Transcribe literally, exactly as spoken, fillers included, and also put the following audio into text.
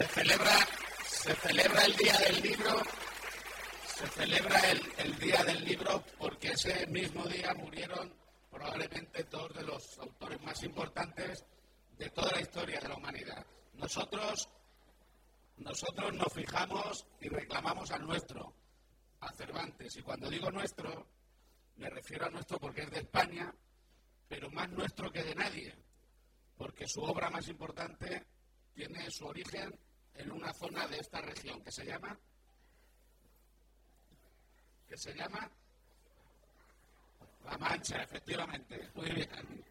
Se celebra, se celebra el Día del Libro, se celebra el, el Día del Libro porque ese mismo día murieron probablemente dos de los autores más importantes de toda la historia de la humanidad. Nosotros, nosotros nos fijamos y reclamamos al nuestro, a Cervantes. Y cuando digo nuestro, me refiero a nuestro porque es de España, pero más nuestro que de nadie, porque su obra más importante tiene su origen en una zona de esta región que se llama, que se llama La Mancha, efectivamente. Muy bien.